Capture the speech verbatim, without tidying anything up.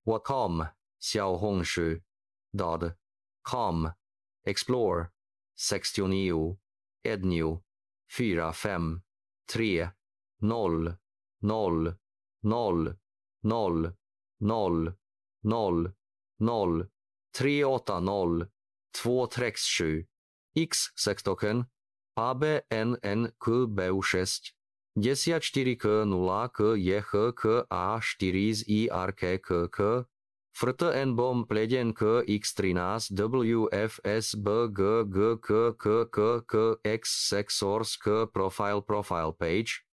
Wacom, 小红书 dot com, explore, sektionio, ednio, fyra fem, tre, noll, noll, noll, noll, noll, noll, noll, tre åtta noll, två tre sju, X sekstoken, A B N N K B šesť, desať štyri K nula K J H K A štyri z I R K K K, F T N bom pleden K X trinásť W F S B G G K K K K X six source K profile profile page,